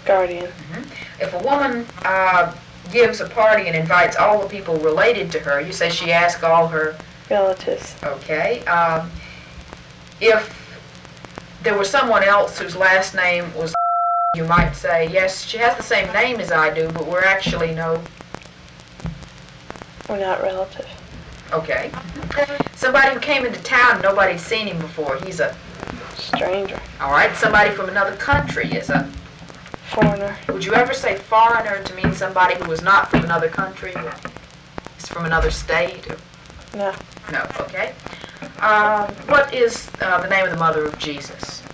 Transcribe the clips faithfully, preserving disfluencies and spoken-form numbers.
Guardian. Mm-hmm. If a woman uh, gives a party and invites all the people related to her, you say she asks all her relatives. Okay. Um, if there was someone else whose last name was, you might say, yes, she has the same name as I do, but we're actually no. We're not relative. Okay. Somebody who came into town, nobody's seen him before. He's a stranger. All right. Somebody from another country is a foreigner. Would you ever say foreigner to mean somebody who was not from another country? Is from another state? No. No. Okay. Um, what is uh, the name of the mother of Jesus?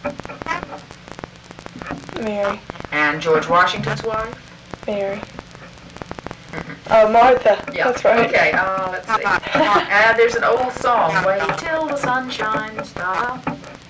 Mary. And George Washington's wife? Mary. Oh, Martha. Yeah. That's right. Okay, uh, let's see. uh, there's an old song, Wait Till the Sun Shines Down.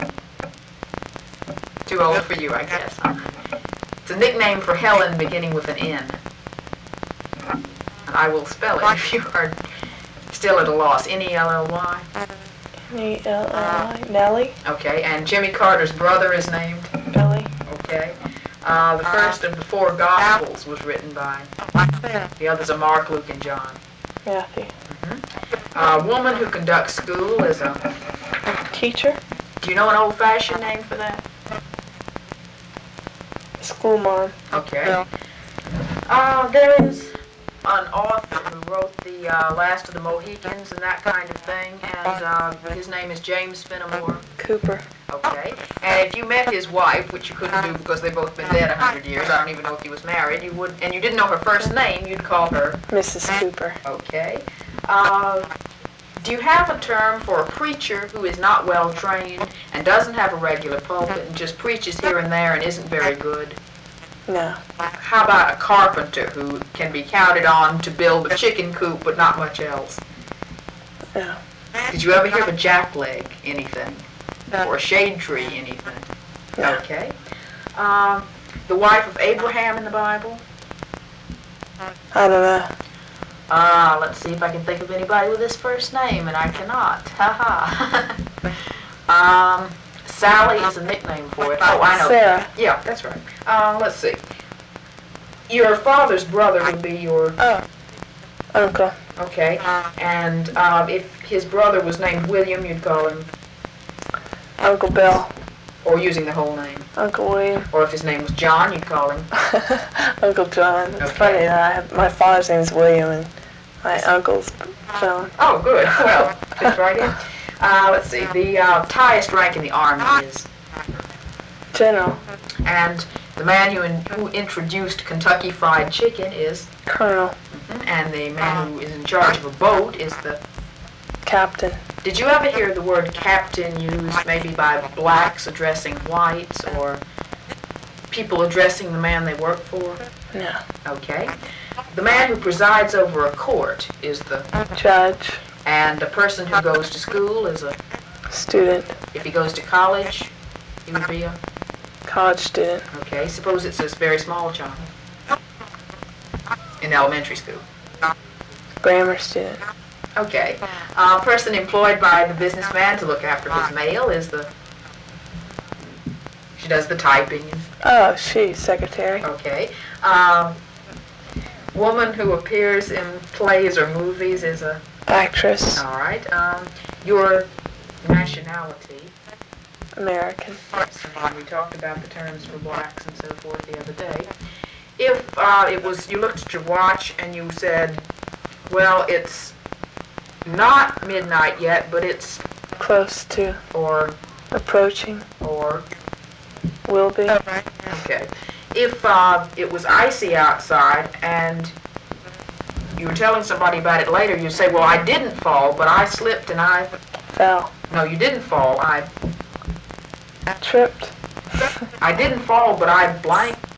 Too old for you, I guess. Huh? It's a nickname for Helen beginning with an N. And I will spell it if you are still at a loss. N E L L Y? N E L L Y. Nellie. Okay, and Jimmy Carter's brother is named? Billy. Okay. Uh, the first of the four Gospels was written by? The others are Mark, Luke, and John. Matthew. Mm-hmm. A woman who conducts school is a? Teacher. Do you know an old-fashioned name for that? School mom. Okay. Uh, there is an author who wrote the uh, Last of the Mohicans and that kind of thing, and uh, his name is James Fenimore Cooper. Okay. And if you met his wife, which you couldn't do because they've both been dead a hundred years, I don't even know if he was married, you would, and you didn't know her first name, you'd call her Missus Cooper. Okay. Uh, do you have a term for a preacher who is not well trained and doesn't have a regular pulpit and just preaches here and there and isn't very good? No. How about a carpenter who can be counted on to build a chicken coop but not much else? No. Did you ever hear of a jackleg anything? No. Or a shade tree anything? No. Okay. Um, the wife of Abraham in the Bible? I don't know. Ah, uh, let's see if I can think of anybody with this first name, and I cannot. Ha ha. um, Sally is a nickname for it. Oh, I know. Sarah. Yeah, that's right. Uh, let's see. Your father's brother would be your... Oh, uncle. Okay. And um, if his brother was named William, you'd call him... Uncle Bill. Or using the whole name. Uncle William. Or if his name was John, you'd call him... Uncle John. It's okay. funny that I have, my father's name is William and my uncle's John. Oh, good. Well, fits right in. Uh, let's see. The uh, highest rank in the Army is... General. And the man who, in, who introduced Kentucky Fried Chicken is... Colonel. Mm-hmm. And the man who is in charge of a boat is the... Captain. Did you ever hear the word captain used maybe by blacks addressing whites or people addressing the man they work for? No. Okay. The man who presides over a court is the... Judge. And a person who goes to school is a... Student. If he goes to college, he would be a... College student. Okay. Suppose it's a very small child in elementary school. Grammar student. Okay. A uh, person employed by the businessman to look after his mail is the... She does the typing. Oh, she, secretary. Okay. Um, woman who appears in plays or movies is a... Actress. All right. Um, your nationality. American. And we talked about the terms for blacks and so forth the other day. If uh, it was, you looked at your watch and you said, well, it's not midnight yet, but it's... Close to. Or... Approaching. Or... Will be. Okay. If uh, it was icy outside and you were telling somebody about it later, you'd say, well, I didn't fall, but I slipped and I... Fell. No, you didn't fall. I... Tripped. I didn't fall, but I blank